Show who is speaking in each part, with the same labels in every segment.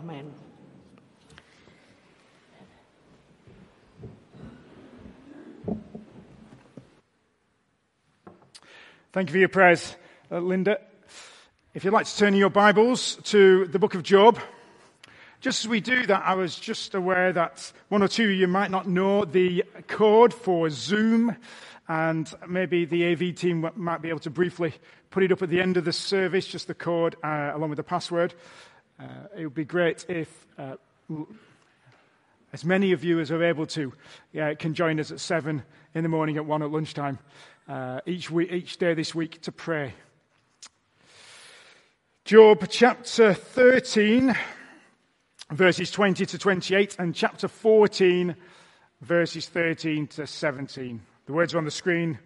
Speaker 1: Amen.
Speaker 2: Thank you for your prayers, Linda. If you'd like to turn in your Bibles to the book of Job. Just as we do that, I was just aware that one or two of you might not know the code for Zoom, and maybe the AV team might be able to briefly put it up at the end of the service, just the code along with the password. It would be great if as many of you as are able to can join us at 7 in the morning, at 1 at lunchtime, each day this week to pray. Job chapter 13, verses 20 to 28, and chapter 14, verses 13 to 17. The words are on the screen.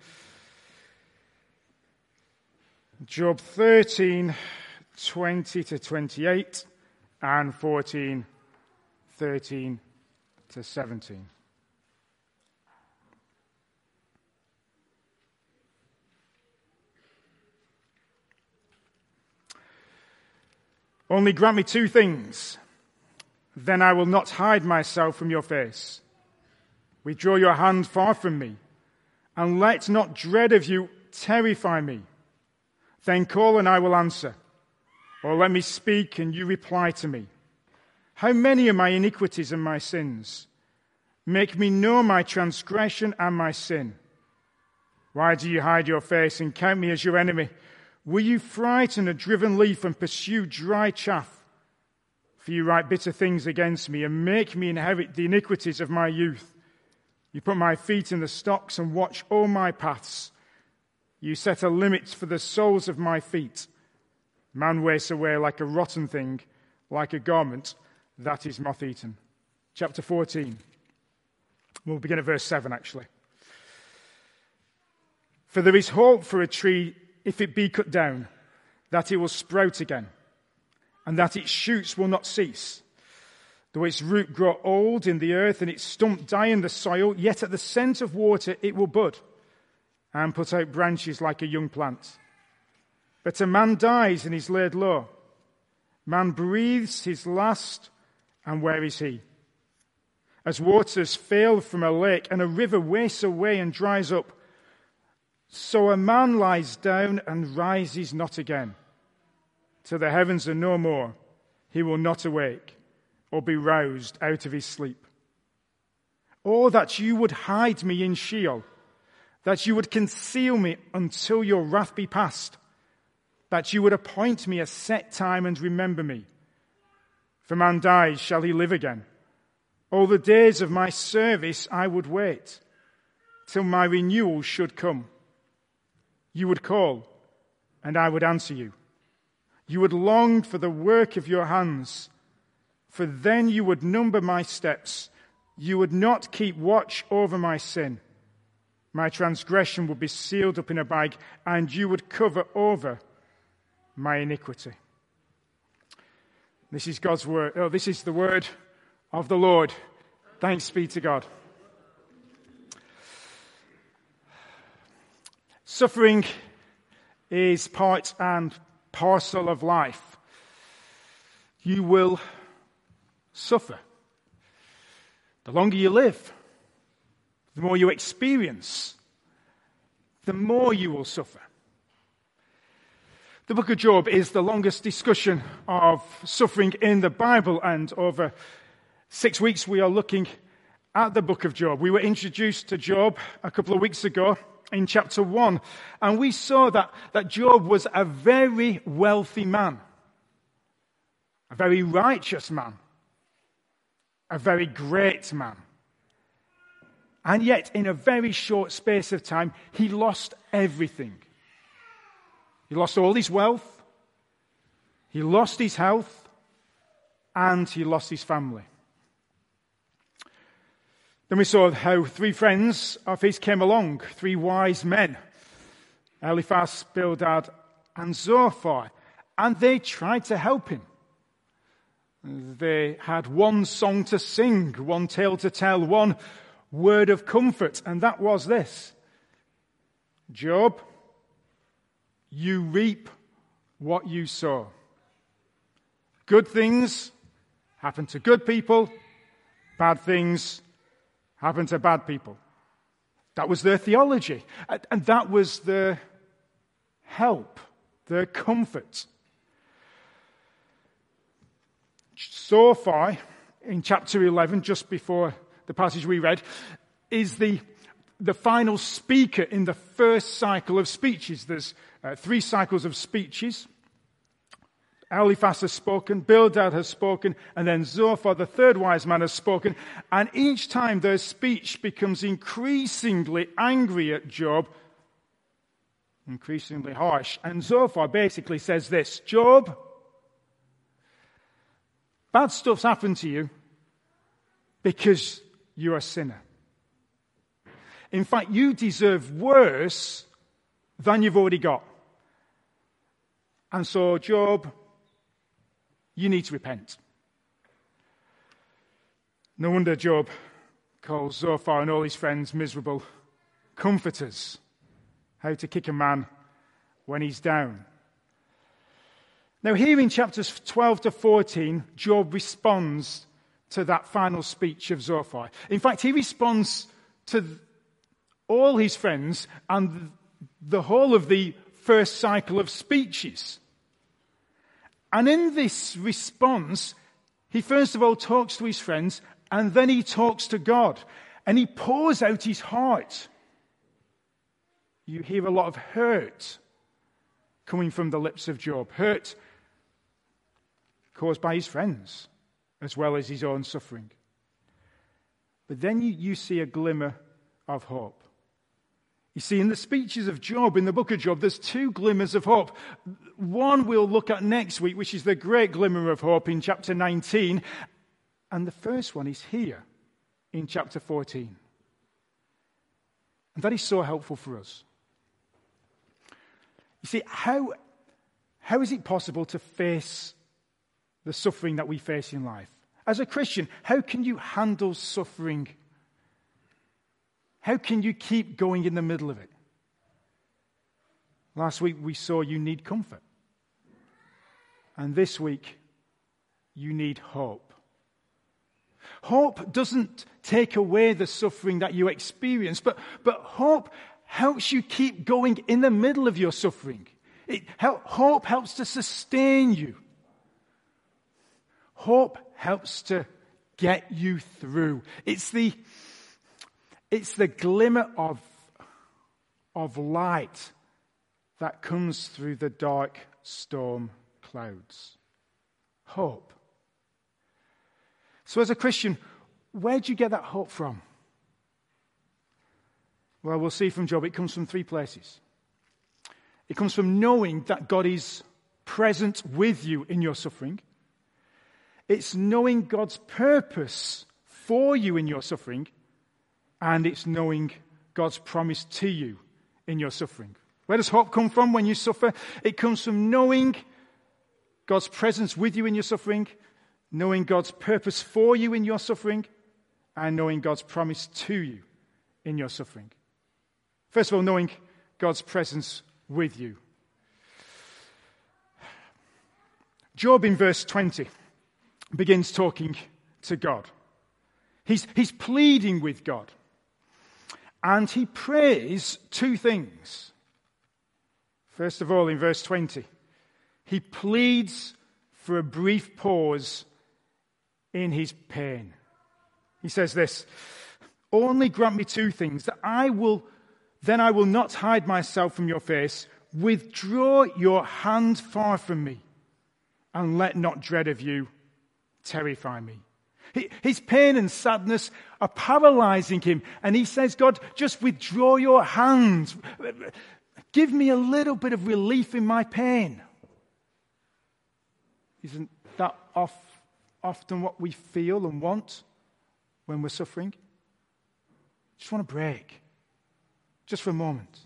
Speaker 2: Job 13, 20 to 28, and 14, 13 to 17. Only grant me two things, then I will not hide myself from your face. Withdraw your hand far from me, and let not dread of you terrify me. Then call and I will answer, or let me speak and you reply to me. How many are my iniquities and my sins? Make me know my transgression and my sin. Why do you hide your face and count me as your enemy? Will you frighten a driven leaf and pursue dry chaff? For you write bitter things against me and make me inherit the iniquities of my youth. You put my feet in the stocks and watch all my paths. You set a limit for the soles of my feet. Man wastes away like a rotten thing, like a garment that is moth-eaten. Chapter 14. We'll begin at verse 7, actually. For there is hope for a tree if it be cut down, that it will sprout again, and that its shoots will not cease. Though its root grow old in the earth and its stump die in the soil, yet at the scent of water it will bud, and put out branches like a young plant. But a man dies and is laid low. Man breathes his last, and where is he? As waters fail from a lake, and a river wastes away and dries up, so a man lies down and rises not again. Till the heavens are no more, he will not awake or be roused out of his sleep. Oh, that you would hide me in Sheol, that you would conceal me until your wrath be past, that you would appoint me a set time and remember me. For man dies, shall he live again? All the days of my service I would wait, till my renewal should come. You would call, and I would answer you. You would long for the work of your hands, for then you would number my steps. You would not keep watch over my sin. My transgression would be sealed up in a bag, and you would cover over my iniquity. This is God's word. Oh, this is the word of the Lord. Thanks be to God. Suffering is part and parcel of life. You will suffer. The longer you live, the more you experience, the more you will suffer. The book of Job is the longest discussion of suffering in the Bible, and over 6 weeks we are looking at the book of Job. We were introduced to Job a couple of weeks ago in chapter 1, and we saw that Job was a very wealthy man, a very righteous man, a very great man. And yet, in a very short space of time, he lost everything. He lost all his wealth, he lost his health, and he lost his family. Then we saw how 3 friends of his came along, 3 wise men, Eliphaz, Bildad, and Zophar, and they tried to help him. They had one song to sing, one tale to tell, one word of comfort, and that was this: Job, you reap what you sow. Good things happen to good people. Bad things happen to bad people. That was their theology. And that was their help, their comfort. Zophar, in chapter 11, just before the passage we read, is the final speaker in the first cycle of speeches. There's 3 cycles of speeches. Eliphaz has spoken, Bildad has spoken, and then Zophar, the third wise man, has spoken. And each time their speech becomes increasingly angry at Job, increasingly harsh. And Zophar basically says this: Job, bad stuff's happened to you because you're a sinner. In fact, you deserve worse than you've already got. And so, Job, you need to repent. No wonder Job calls Zophar and all his friends miserable comforters. How to kick a man when he's down. Now, here in chapters 12 to 14, Job responds to that final speech of Zophar. In fact, he responds to all his friends and the whole of the first cycle of speeches. And in this response, he first of all talks to his friends, and then he talks to God. And he pours out his heart. You hear a lot of hurt coming from the lips of Job. Hurt caused by his friends, as well as his own suffering. But then you see a glimmer of hope. You see, in the speeches of Job, in the book of Job, there's 2 glimmers of hope. One we'll look at next week, which is the great glimmer of hope in chapter 19. And the first one is here in chapter 14. And that is so helpful for us. You see, how is it possible to face the suffering that we face in life? As a Christian, how can you handle suffering? How can you keep going in the middle of it? Last week we saw you need comfort. And this week you need hope. Hope doesn't take away the suffering that you experience, but hope helps you keep going in the middle of your suffering. Hope helps to sustain you. Hope helps to get you through. It's the glimmer of light that comes through the dark storm clouds. Hope. So as a Christian, where do you get that hope from? Well, we'll see from Job, it comes from 3 places. It comes from knowing that God is present with you in your suffering. It's knowing God's purpose for you in your suffering. And it's knowing God's promise to you in your suffering. Where does hope come from when you suffer? It comes from knowing God's presence with you in your suffering, knowing God's purpose for you in your suffering, and knowing God's promise to you in your suffering. First of all, knowing God's presence with you. Job in verse 20 begins talking to God. He's pleading with God. And he prays 2 things. First of all, in verse 20, he pleads for a brief pause in his pain. He says this: "Only grant me 2 things, that then I will not hide myself from your face. Withdraw your hand far from me, and let not dread of you terrify me." His pain and sadness are paralyzing him. And he says, God, just withdraw your hand. Give me a little bit of relief in my pain. Isn't that often what we feel and want when we're suffering? Just want a break. Just for a moment.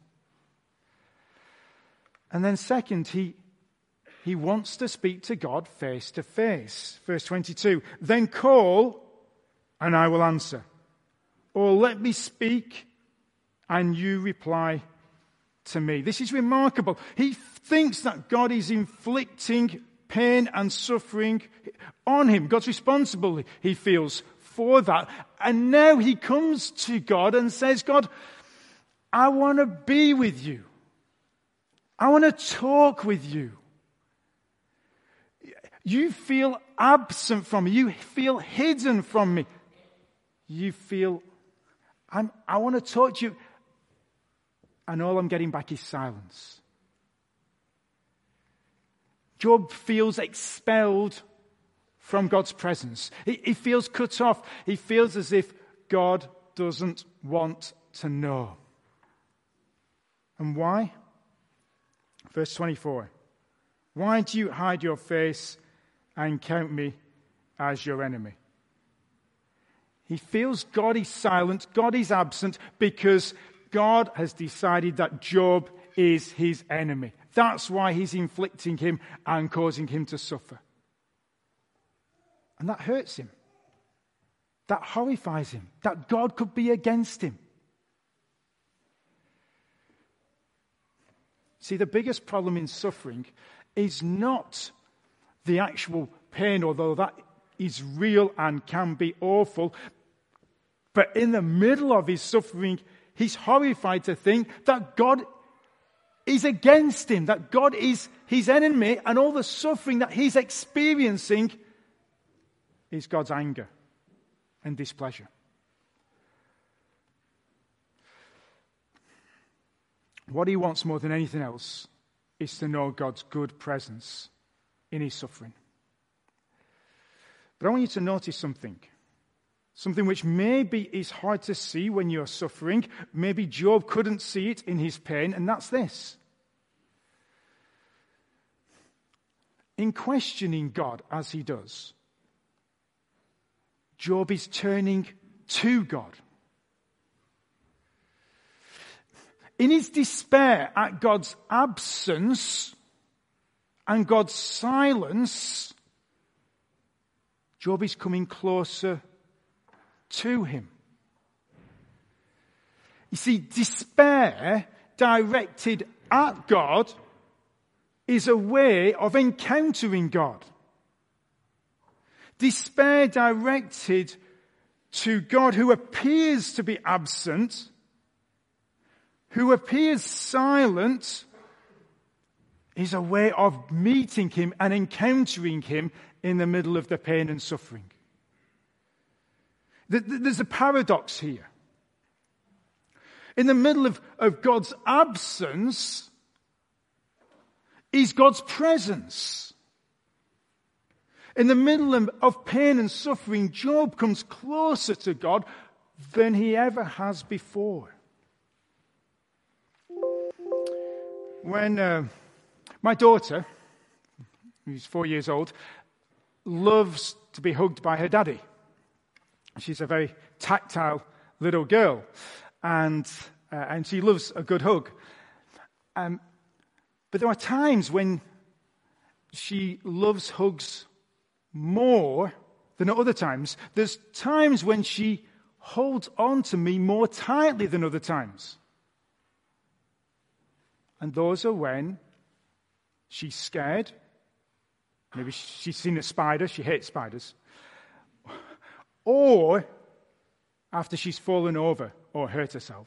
Speaker 2: And then second, he wants to speak to God face to face. Verse 22, "Then call, and I will answer. Or let me speak, and you reply to me." This is remarkable. He thinks that God is inflicting pain and suffering on him. God's responsible, he feels, for that. And now he comes to God and says, God, I want to be with you. I want to talk with you. You feel absent from me. You feel hidden from me. You feel, I want to talk to you. And all I'm getting back is silence. Job feels expelled from God's presence. He feels cut off. He feels as if God doesn't want to know. And why? Verse 24. Why do you hide your face and count me as your enemy? He feels God is silent, God is absent, because God has decided that Job is his enemy. That's why he's inflicting him and causing him to suffer. And that hurts him. That horrifies him. That God could be against him. See, the biggest problem in suffering is not the actual pain, although that is real and can be awful. But in the middle of his suffering, he's horrified to think that God is against him, that God is his enemy, and all the suffering that he's experiencing is God's anger and displeasure. What he wants more than anything else is to know God's good presence in his suffering. But I want you to notice something which maybe is hard to see when you're suffering. Maybe Job couldn't see it in his pain, and that's this. In questioning God as he does, Job is turning to God. In his despair at God's absence and God's silence, Job is coming closer to him. You see, despair directed at God is a way of encountering God. Despair directed to God, who appears to be absent, who appears silent, is a way of meeting him and encountering him in the middle of the pain and suffering. There's a paradox here. In the middle of God's absence is God's presence. In the middle of pain and suffering, Job comes closer to God than he ever has before. When my daughter, who's 4 years old, loves to be hugged by her daddy. She's a very tactile little girl, and she loves a good hug. But there are times when she loves hugs more than at other times. There's times when she holds on to me more tightly than other times. And those are when she's scared. Maybe she's seen a spider. She hates spiders. Or after she's fallen over or hurt herself.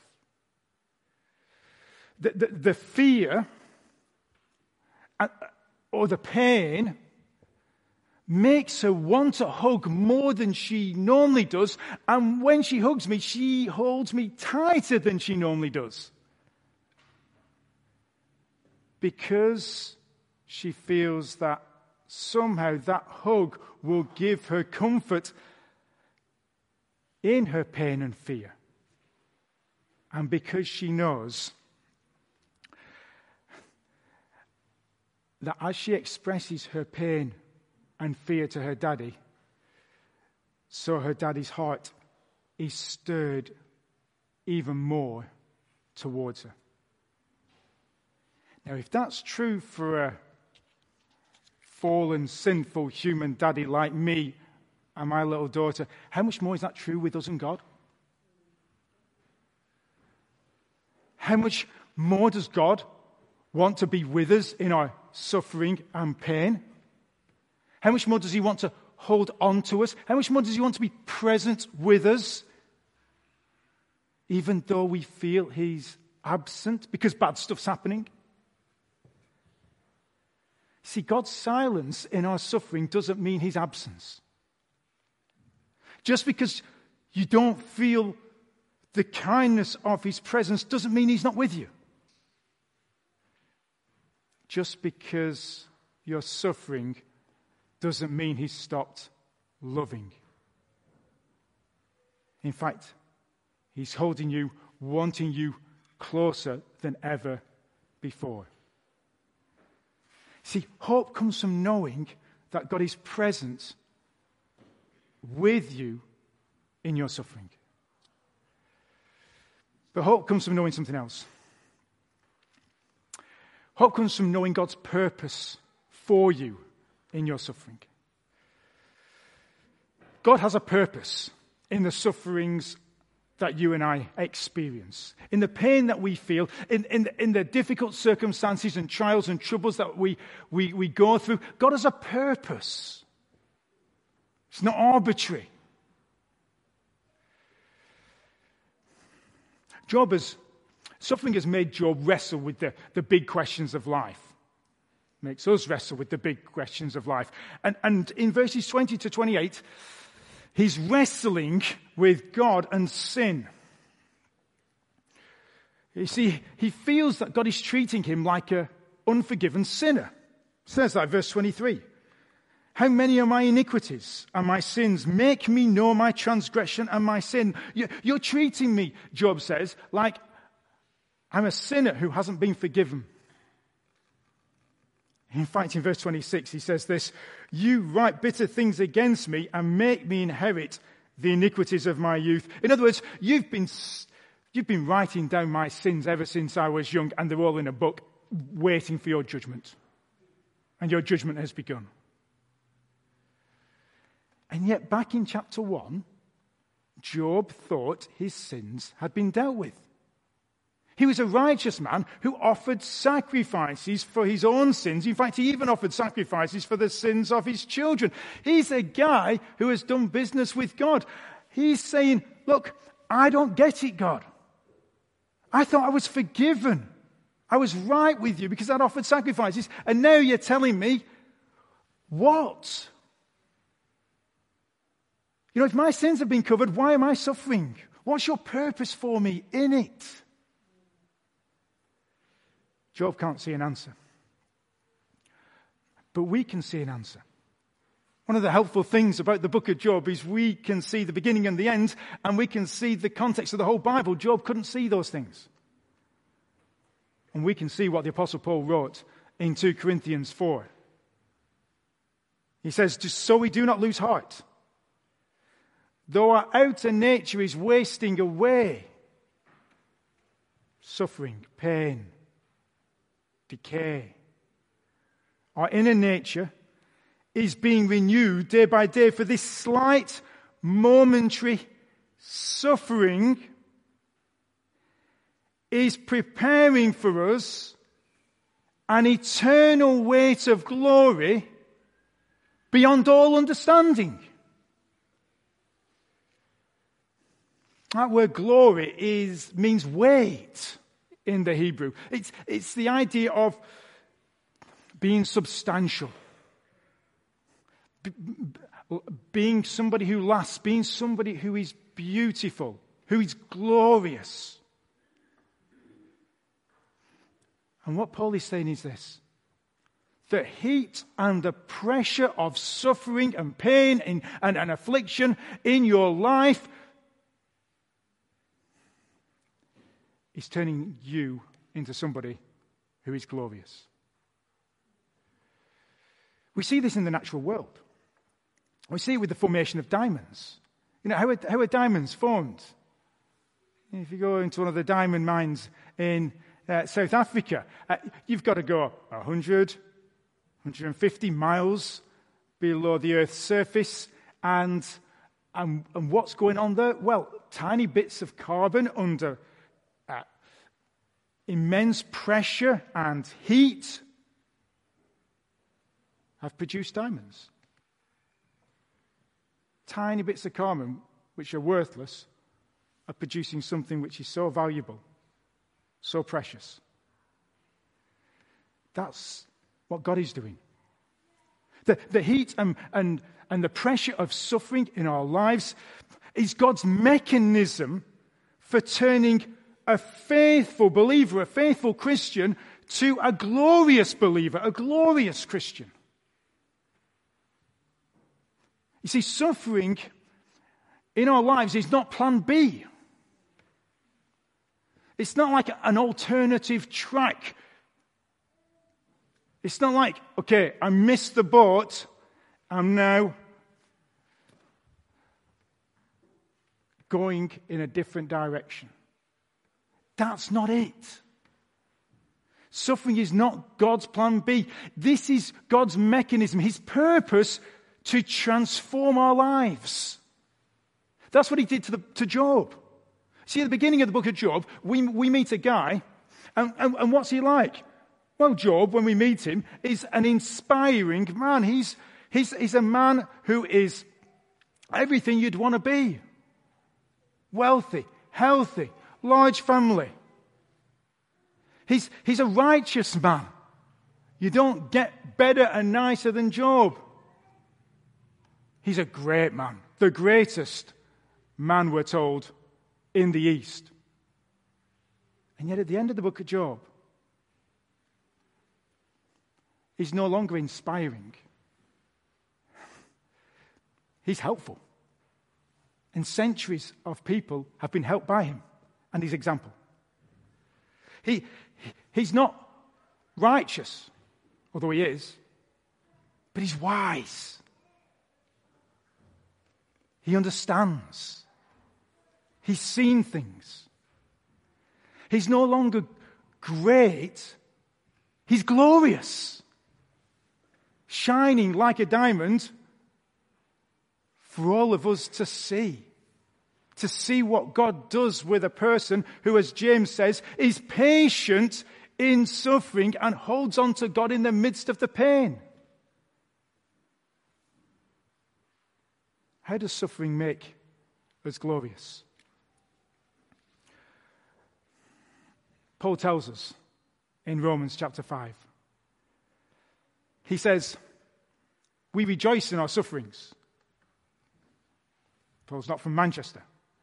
Speaker 2: The fear or the pain makes her want a hug more than she normally does. And when she hugs me, she holds me tighter than she normally does. Because she feels that somehow that hug will give her comfort in her pain and fear. And because she knows that as she expresses her pain and fear to her daddy, so her daddy's heart is stirred even more towards her. Now, if that's true for a fallen, sinful human daddy like me and my little daughter, how much more is that true with us and God? How much more does God want to be with us in our suffering and pain? How much more does he want to hold on to us? How much more does he want to be present with us? Even though we feel he's absent because bad stuff's happening. See, God's silence in our suffering doesn't mean his absence. Just because you don't feel the kindness of his presence doesn't mean he's not with you. Just because you're suffering doesn't mean he's stopped loving. In fact, he's holding you, wanting you closer than ever before. See, hope comes from knowing that God is present with you in your suffering. But hope comes from knowing something else. Hope comes from knowing God's purpose for you in your suffering. God has a purpose in the sufferings that you and I experience, in the pain that we feel, in the difficult circumstances and trials and troubles that we go through. God has a purpose. It's not arbitrary. Suffering has made Job wrestle with the big questions of life. Makes us wrestle with the big questions of life. And in verses 20 to 28, he's wrestling with God and sin. You see, he feels that God is treating him like an unforgiven sinner. It says that, verse 23. How many are my iniquities and my sins? Make me know my transgression and my sin. You're treating me, Job says, like I'm a sinner who hasn't been forgiven. In fact, in verse 26, he says this, you write bitter things against me and make me inherit the iniquities of my youth. In other words, you've been writing down my sins ever since I was young, and they're all in a book waiting for your judgment. And your judgment has begun. And yet, back in chapter 1, Job thought his sins had been dealt with. He was a righteous man who offered sacrifices for his own sins. In fact, he even offered sacrifices for the sins of his children. He's a guy who has done business with God. He's saying, look, I don't get it, God. I thought I was forgiven. I was right with you because I'd offered sacrifices. And now you're telling me, what? You know, if my sins have been covered, why am I suffering? What's your purpose for me in it? Job can't see an answer. But we can see an answer. One of the helpful things about the book of Job is we can see the beginning and the end, and we can see the context of the whole Bible. Job couldn't see those things. And we can see what the Apostle Paul wrote in 2 Corinthians 4. He says, just so we do not lose heart. Though our outer nature is wasting away, suffering, pain, decay, our inner nature is being renewed day by day, for this slight momentary suffering is preparing for us an eternal weight of glory beyond all understanding. That word glory means weight in the Hebrew. It's the idea of being substantial, being somebody who lasts, being somebody who is beautiful, who is glorious. And what Paul is saying is this: the heat and the pressure of suffering and pain and affliction in your life is turning you into somebody who is glorious. We see this in the natural world. We see it with the formation of diamonds. You know, how are diamonds formed? If you go into one of the diamond mines in South Africa, you've got to go 100, 150 miles below the Earth's surface. And what's going on there? Well, tiny bits of carbon under immense pressure and heat have produced diamonds. tiny bits of carbon, which are worthless, are producing something which is so valuable, so precious. That's what God is doing. The heat and the pressure of suffering in our lives is God's mechanism for turning a faithful believer, a faithful Christian, to a glorious believer, a glorious Christian. You see, suffering in our lives is not plan B. It's not like an alternative track. It's not like, okay, I missed the boat, I'm now going in a different direction. That's not it. Suffering is not God's plan B. This is God's mechanism, his purpose to transform our lives. That's what he did to Job. See, at the beginning of the book of Job, we meet a guy, and what's he like? Well, Job, when we meet him, is an inspiring man. He's a man who is everything you'd want to be. Wealthy, healthy, large family. He's a righteous man. You don't get better and nicer than Job. He's a great man. The greatest man, we're told, in the East. And yet at the end of the book of Job, he's no longer inspiring. He's helpful. And centuries of people have been helped by him and his example. He's not righteous, although he is, but he's wise. He understands. He's seen things. He's no longer great. He's glorious. Shining like a diamond for all of us to see. To see what God does with a person who, as James says, is patient in suffering and holds on to God in the midst of the pain. How does suffering make us glorious? Paul tells us in Romans chapter 5. He says, we rejoice in our sufferings. Paul's not from Manchester.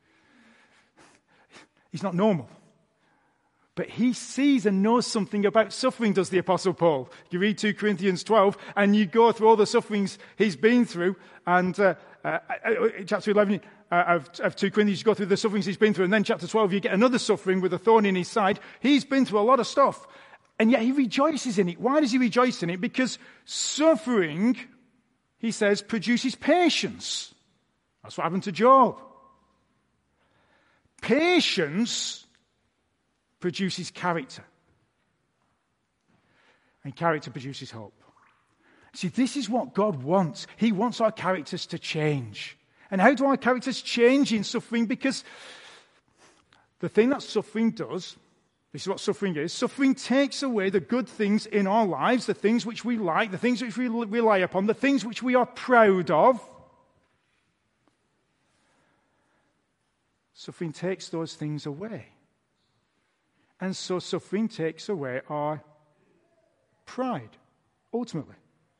Speaker 2: He's not normal. But he sees and knows something about suffering, does the Apostle Paul. You read 2 Corinthians 12, and you go through all the sufferings he's been through, and chapter 11 of 2 Corinthians, you go through the sufferings he's been through, and then chapter 12, you get another suffering with a thorn in his side. He's been through a lot of stuff, and yet he rejoices in it. Why does he rejoice in it? Because suffering, he says, produces patience. That's what happened to Job. Patience produces character. And character produces hope. See, this is what God wants. He wants our characters to change. And how do our characters change in suffering? Because the thing that suffering does, this is what suffering is, suffering takes away the good things in our lives, the things which we like, the things which we rely upon, the things which we are proud of. Suffering takes those things away. And so suffering takes away our pride, ultimately.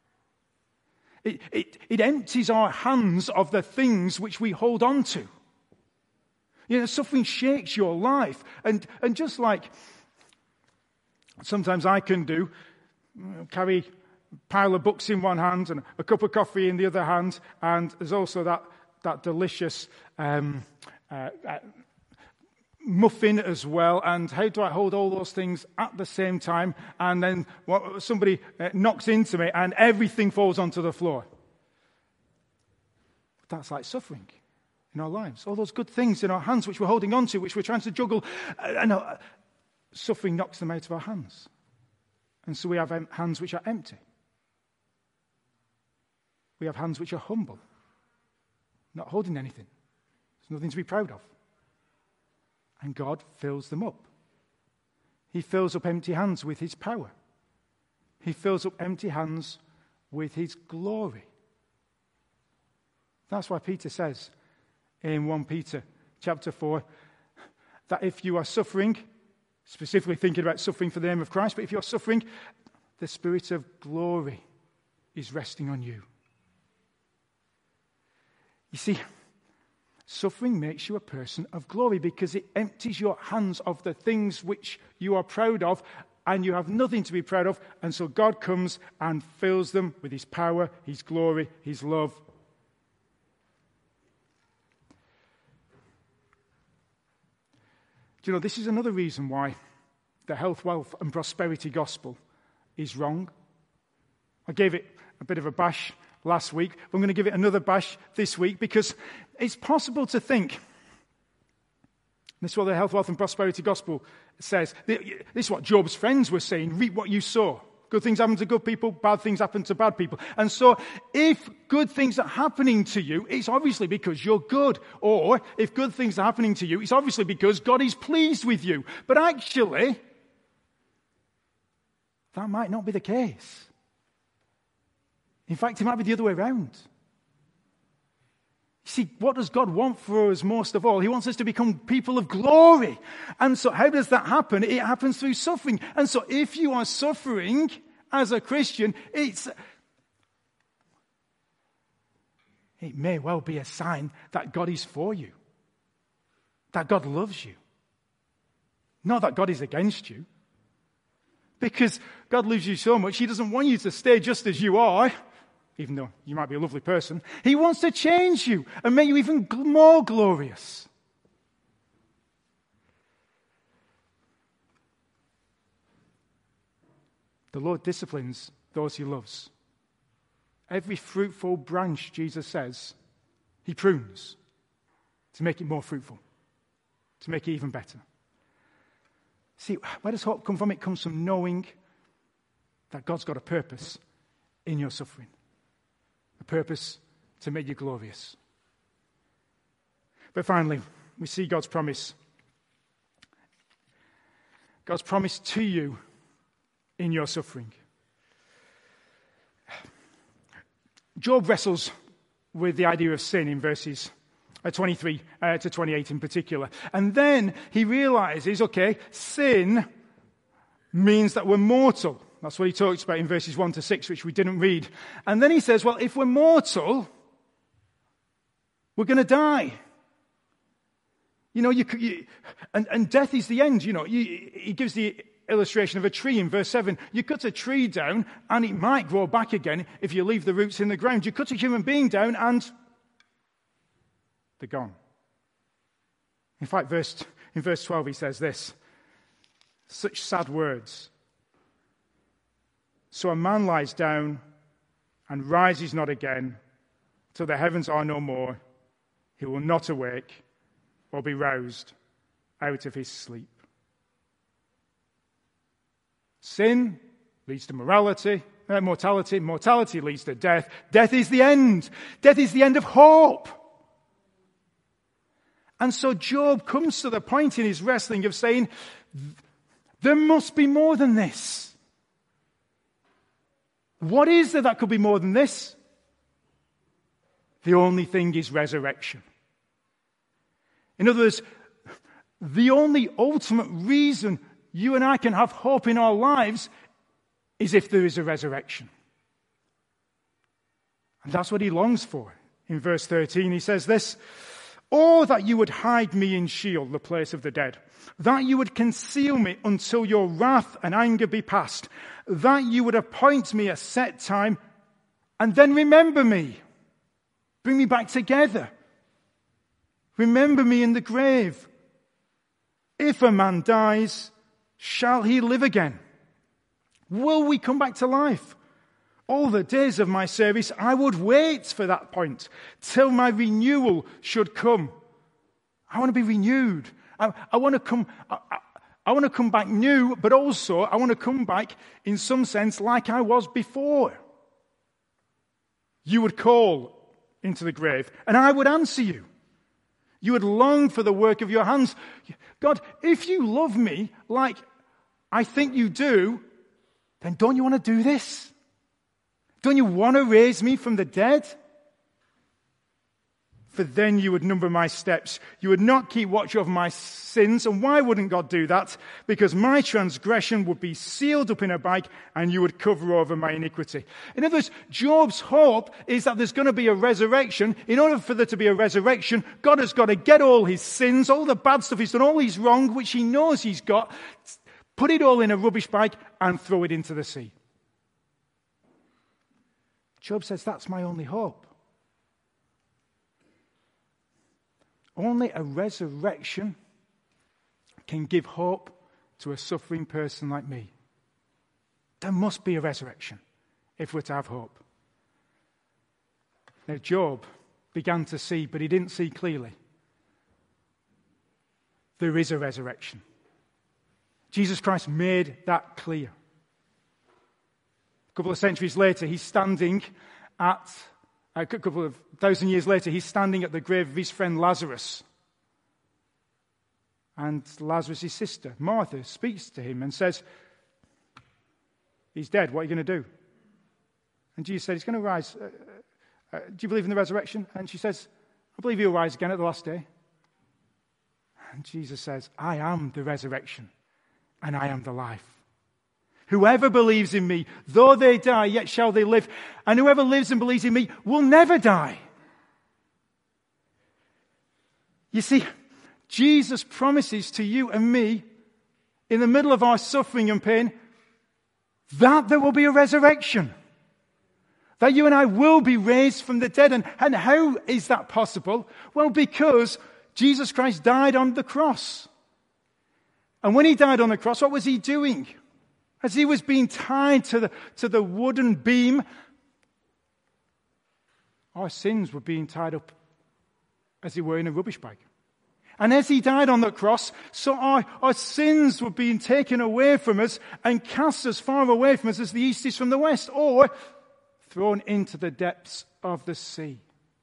Speaker 2: It empties our hands of the things which we hold on to. You know, suffering shakes your life. And just like sometimes I can do, carry a pile of books in one hand and a cup of coffee in the other hand, and there's also that delicious muffin as well. And how do I hold all those things at the same time? And then somebody knocks into me and everything falls onto the floor. That's like suffering in our lives. All those good things in our hands which we're holding on to, which we're trying to juggle. Suffering knocks them out of our hands. And so we have hands which are empty. We have hands which are humble, not holding anything. There's nothing to be proud of. And God fills them up. He fills up empty hands with his power. He fills up empty hands with his glory. That's why Peter says in 1 Peter chapter 4 that if you are suffering, specifically thinking about suffering for the name of Christ, but if you're suffering, the Spirit of glory is resting on you. You see, suffering makes you a person of glory because it empties your hands of the things which you are proud of, and you have nothing to be proud of, and so God comes and fills them with his power, his glory, his love. Do you know, this is another reason why the health, wealth, and prosperity gospel is wrong. I gave it a bit of a bash last week. I'm going to give it another bash this week because it's possible to think, this is what the health, wealth, and prosperity gospel says. This is what Job's friends were saying. Reap what you sow. Good things happen to good people, bad things happen to bad people. And so if good things are happening to you, it's obviously because you're good. Or if good things are happening to you, it's obviously because God is pleased with you. But actually, that might not be the case. In fact, it might be the other way around. You see, what does God want for us most of all? He wants us to become people of glory. And so how does that happen? It happens through suffering. And so if you are suffering as a Christian, it may well be a sign that God is for you. That God loves you. Not that God is against you. Because God loves you so much, he doesn't want you to stay just as you are. Even though you might be a lovely person, he wants to change you and make you even more glorious. The Lord disciplines those he loves. Every fruitful branch, Jesus says, he prunes to make it more fruitful, to make it even better. See, where does hope come from? It comes from knowing that God's got a purpose in your suffering. A purpose to make you glorious. But finally, we see God's promise. God's promise to you in your suffering. Job wrestles with the idea of sin in verses 23 to 28 in particular. And then he realizes, okay, sin means that we're mortal. That's what he talks about in verses 1 to 6, which we didn't read. And then he says, well, if we're mortal, we're going to die. You know, and death is the end. You know, he gives the illustration of a tree in verse 7. You cut a tree down, and it might grow back again if you leave the roots in the ground. You cut a human being down, and they're gone. In fact, in verse 12, he says this. Such sad words. So a man lies down and rises not again till the heavens are no more. He will not awake or be roused out of his sleep. Sin leads to mortality. Mortality leads to death. Death is the end. Death is the end of hope. And so Job comes to the point in his wrestling of saying, there must be more than this. What is there that could be more than this? The only thing is resurrection. In other words, the only ultimate reason you and I can have hope in our lives is if there is a resurrection. And that's what he longs for. In verse 13, he says this, "Oh, that you would hide me in Sheol, the place of the dead, that you would conceal me until your wrath and anger be past, that you would appoint me a set time and then remember me. Bring me back together. Remember me in the grave. If a man dies, shall he live again? Will we come back to life? All the days of my service, I would wait for that point till my renewal should come." I want to be renewed. I want to come back new, but also I want to come back in some sense like I was before. You would call into the grave, and I would answer you. You would long for the work of your hands. God, if you love me like I think you do, then don't you want to do this? Don't you want to raise me from the dead? for then you would number my steps. You would not keep watch over my sins. And why wouldn't God do that? Because my transgression would be sealed up in a bag and you would cover over my iniquity. In other words, Job's hope is that there's going to be a resurrection. In order for there to be a resurrection, God has got to get all his sins, all the bad stuff he's done, all his wrong, which he knows he's got, put it all in a rubbish bag and throw it into the sea. Job says, that's my only hope. Only a resurrection can give hope to a suffering person like me. There must be a resurrection if we're to have hope. Now, Job began to see, but he didn't see clearly. There is a resurrection. Jesus Christ made that clear. A couple of centuries later, he's standing at a couple of thousand years later, he's standing at the grave of his friend Lazarus. And Lazarus' sister, Martha, speaks to him and says, he's dead, what are you going to do? And Jesus said, he's going to rise. Do you believe in the resurrection? And she says, I believe he'll rise again at the last day. And Jesus says, I am the resurrection, and I am the life. Whoever believes in me, though they die, yet shall they live. And whoever lives and believes in me will never die. You see, Jesus promises to you and me, in the middle of our suffering and pain, that there will be a resurrection. That you and I will be raised from the dead. And how is that possible? Well, because Jesus Christ died on the cross. And when he died on the cross, what was he doing? As he was being tied to the wooden beam, our sins were being tied up as they were in a rubbish bag. And as he died on the cross, so our sins were being taken away from us and cast as far away from us as the east is from the west, or thrown into the depths of the sea.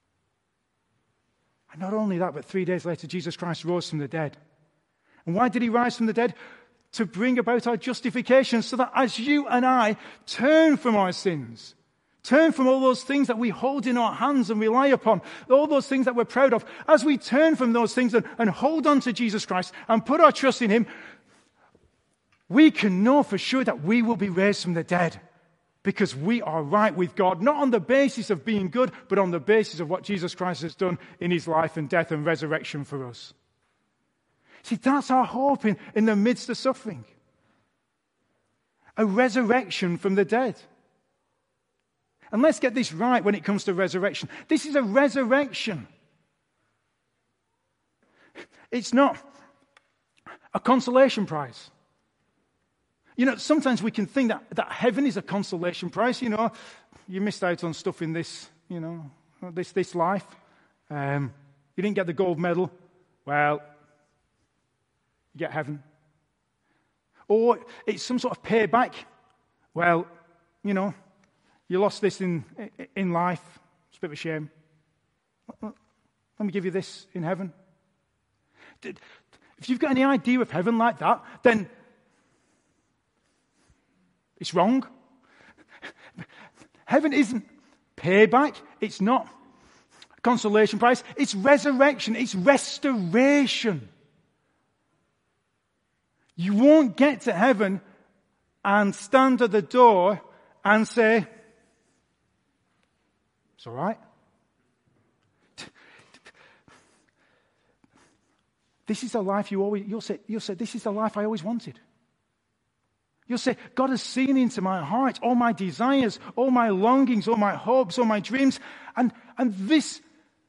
Speaker 2: And not only that, but 3 days later, Jesus Christ rose from the dead. And why did he rise from the dead? To bring about our justification, so that as you and I turn from our sins, turn from all those things that we hold in our hands and rely upon, all those things that we're proud of, as we turn from those things and hold on to Jesus Christ and put our trust in him, we can know for sure that we will be raised from the dead because we are right with God, not on the basis of being good, but on the basis of what Jesus Christ has done in his life and death and resurrection for us. See, that's our hope in the midst of suffering. A resurrection from the dead. And let's get this right when it comes to resurrection. This is a resurrection. It's not a consolation prize. You know, sometimes we can think that heaven is a consolation prize. You know, you missed out on stuff in this, this life. You didn't get the gold medal. Well, you get heaven. Or it's some sort of payback. Well, you lost this in life. It's a bit of a shame. Let me give you this in heaven. If you've got any idea of heaven like that, then it's wrong. Heaven isn't payback. It's not consolation prize. It's resurrection. It's restoration. You won't get to heaven and stand at the door and say, it's all right. This is the life you'll say, this is the life I always wanted. You'll say, God has seen into my heart all my desires, all my longings, all my hopes, all my dreams, and this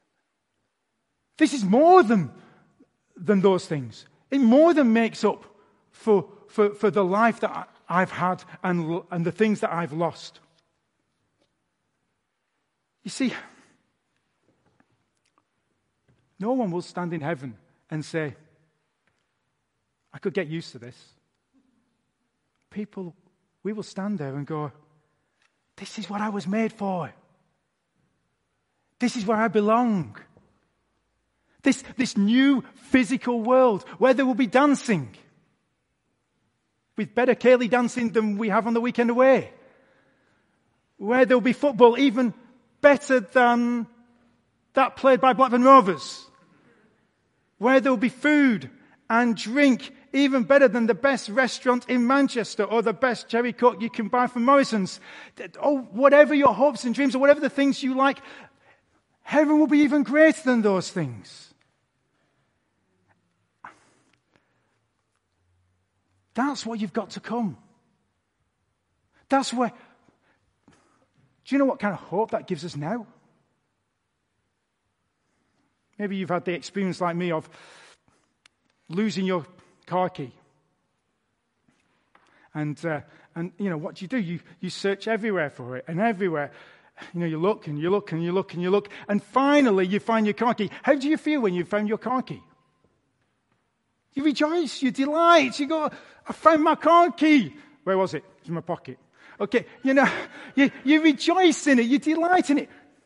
Speaker 2: is more than those things. It more than makes up for the life that I've had and the things that I've lost. You see, no one will stand in heaven and say, I could get used to this. People, we will stand there and go, this is what I was made for. This is where I belong. This new physical world where there will be dancing. With better Kaylee dancing than we have on the weekend away. Where there will be football even better than that played by Blackburn Rovers, where there will be food and drink even better than the best restaurant in Manchester or the best cherry coke you can buy from Morrison's. Oh, whatever your hopes and dreams or whatever the things you like, heaven will be even greater than those things. That's what you've got to come. That's where... Do you know what kind of hope that gives us now? Maybe you've had the experience like me of losing your car key. And you know, what do? You search everywhere for it, and everywhere. You know, you look and you look and you look and you look, and finally you find your car key. How do you feel when you found your car key? You rejoice, you delight, you go, I found my car key. Where was it? It was in my pocket. Okay, you know, you rejoice in it, you delight in it.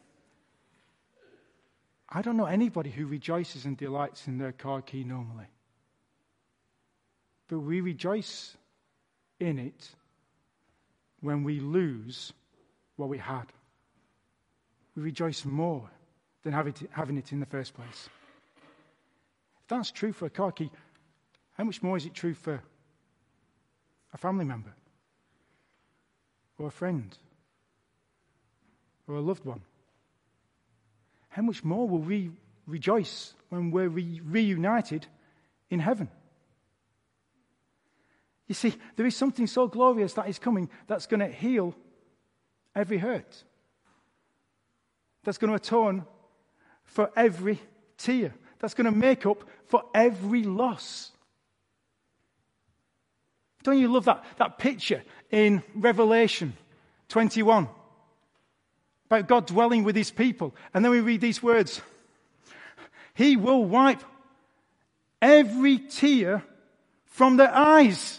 Speaker 2: I don't know anybody who rejoices and delights in their car key normally. But we rejoice in it when we lose what we had. We rejoice more than having it in the first place. If that's true for a car key, how much more is it true for a family member? Or a friend? Or a loved one? How much more will we rejoice when we're reunited in heaven? You see, there is something so glorious that is coming that's going to heal every hurt. That's going to atone for every tear. That's going to make up for every loss. Don't you love that picture in Revelation 21 about God dwelling with his people? And then we read these words. He will wipe every tear from their eyes.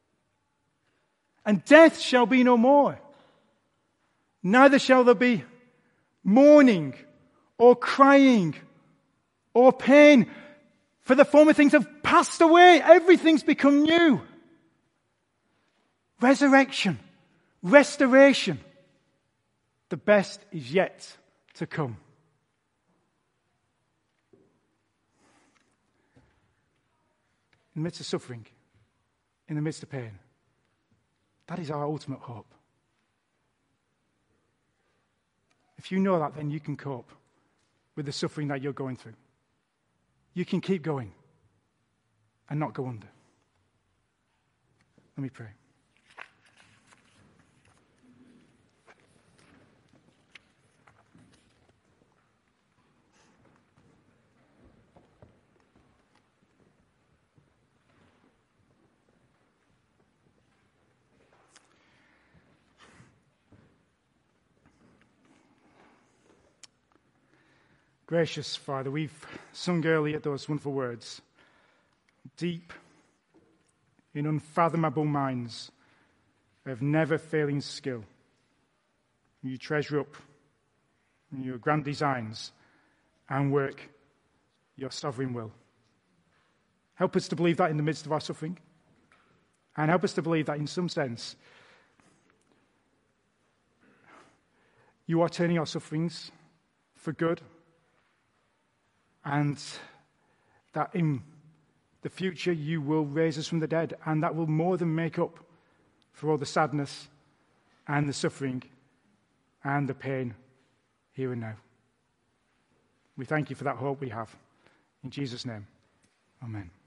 Speaker 2: And death shall be no more. Neither shall there be mourning or crying or pain, for the former things have passed away. Everything's become new. Resurrection, restoration. The best is yet to come. In the midst of suffering, in the midst of pain, that is our ultimate hope. If you know that, then you can cope with the suffering that you're going through. You can keep going and not go under. Let me pray. Gracious Father, we've sung earlier those wonderful words. Deep in unfathomable minds of never-failing skill, you treasure up your grand designs and work your sovereign will. Help us to believe that in the midst of our suffering, and help us to believe that in some sense you are turning our sufferings for good, and that in the future you will raise us from the dead, and that will more than make up for all the sadness and the suffering and the pain here and now. We thank you for that hope we have. In Jesus' name, amen.